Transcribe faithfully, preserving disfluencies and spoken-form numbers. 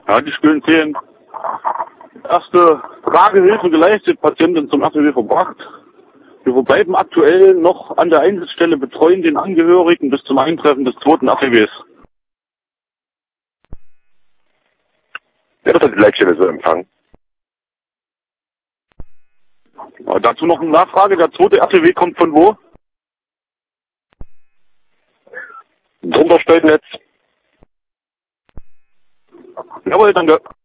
Ja, die spielen zehn. Erste Tragehilfe geleistet, Patientin zum R T W verbracht. Wir verbleiben aktuell noch an der Einsatzstelle, betreuen den Angehörigen bis zum Eintreffen des zweiten R T Ws. Ja, das hat die Leitstelle so empfangen. Ja, dazu noch eine Nachfrage, der zweite R T W kommt von wo? Drunter Stolznetz. Jawohl, danke.